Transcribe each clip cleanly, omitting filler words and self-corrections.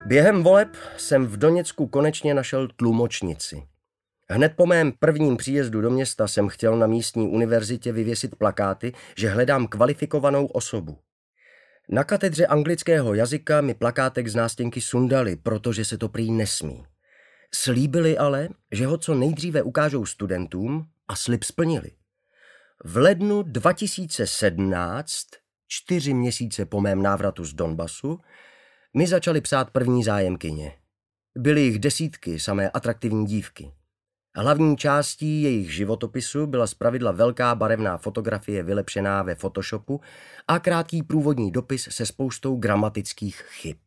Během voleb jsem v Doněcku konečně našel tlumočnici. Hned po mém prvním příjezdu do města jsem chtěl na místní univerzitě vyvěsit plakáty, že hledám kvalifikovanou osobu. Na katedře anglického jazyka mi plakátek z nástěnky sundali, protože se to prý nesmí. Slíbili ale, že ho co nejdříve ukážou studentům a slib splnili. V lednu 2017, 4 měsíce po mém návratu z Donbasu, mi začaly psát první zájemkyně. Byly jich desítky, samé atraktivní dívky. Hlavní částí jejich životopisu byla zpravidla velká barevná fotografie vylepšená ve Photoshopu a krátký průvodní dopis se spoustou gramatických chyb.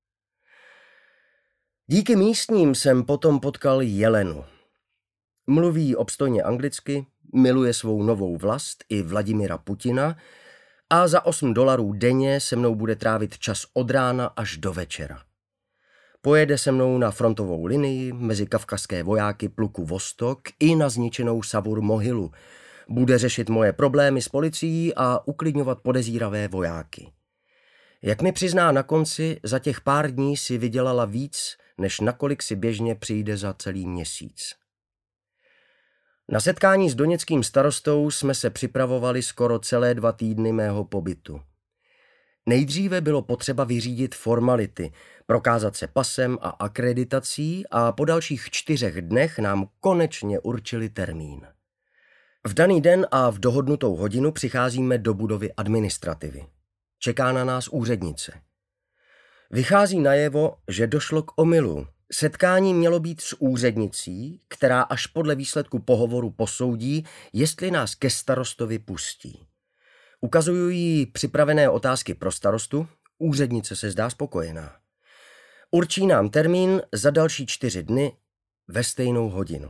Díky místním jsem potom potkal Jelenu. Mluví obstojně anglicky, miluje svou novou vlast i Vladimira Putina a za $8 denně se mnou bude trávit čas od rána až do večera. Pojede se mnou na frontovou linii mezi kavkazské vojáky pluku Vostok i na zničenou Savur Mohylu. Bude řešit moje problémy s policií a uklidňovat podezíravé vojáky. Jak mi přizná na konci, za těch pár dní si vydělala víc, než nakolik si běžně přijde za celý měsíc. Na setkání s doněckým starostou jsme se připravovali skoro celé 2 týdny mého pobytu. Nejdříve bylo potřeba vyřídit formality, prokázat se pasem a akreditací a po dalších 4 dnech nám konečně určili termín. V daný den a v dohodnutou hodinu přicházíme do budovy administrativy. Čeká na nás úřednice. Vychází najevo, že došlo k omylu. Setkání mělo být s úřednicí, která až podle výsledku pohovoru posoudí, jestli nás ke starostovi pustí. Ukazuju jí připravené otázky pro starostu, úřednice se zdá spokojená. Určí nám termín za další 4 dny ve stejnou hodinu.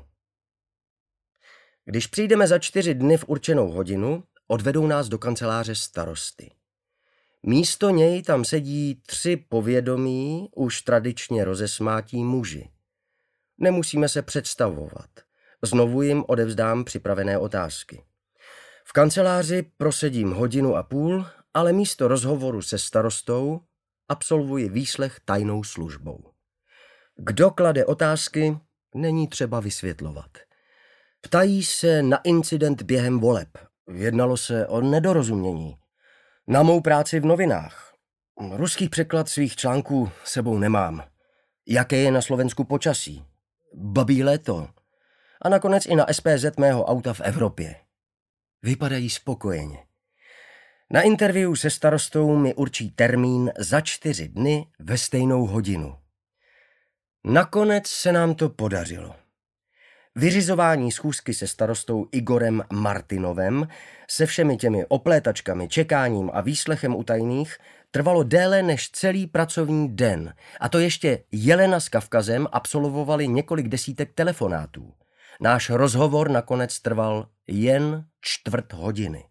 Když přijdeme za 4 dny v určenou hodinu, odvedou nás do kanceláře starosty. Místo něj tam sedí 3 povědomí, už tradičně rozesmátí muži. Nemusíme se představovat. Znovu jim odevzdám připravené otázky. V kanceláři prosedím 1,5 hodiny, ale místo rozhovoru se starostou absolvuji výslech tajnou službou. Kdo klade otázky, není třeba vysvětlovat. Ptají se na incident během voleb. Jednalo se o nedorozumění. Na mou práci v novinách. Ruský překlad svých článků sebou nemám. Jaké je na Slovensku počasí? Babí léto. A nakonec i na SPZ mého auta v Evropě. Vypadají spokojeně. Na interview se starostou mi určí termín za 4 dny ve stejnou hodinu. Nakonec se nám to podařilo. Vyřizování schůzky se starostou Igorem Martinovem se všemi těmi oplétačkami, čekáním a výslechem utajených trvalo déle než celý pracovní den. A to ještě Jelena s Kavkazem absolvovali několik desítek telefonátů. Náš rozhovor nakonec trval jen 1/4 hodiny.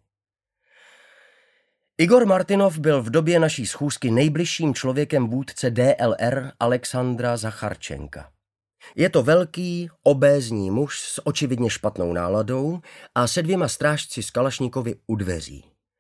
Igor Martinov byl v době naší schůzky nejbližším člověkem vůdce DLR Alexandra Zacharčenka. Je to velký, obézní muž s očividně špatnou náladou a se 2 strážci z Kalašnikovy u dveří.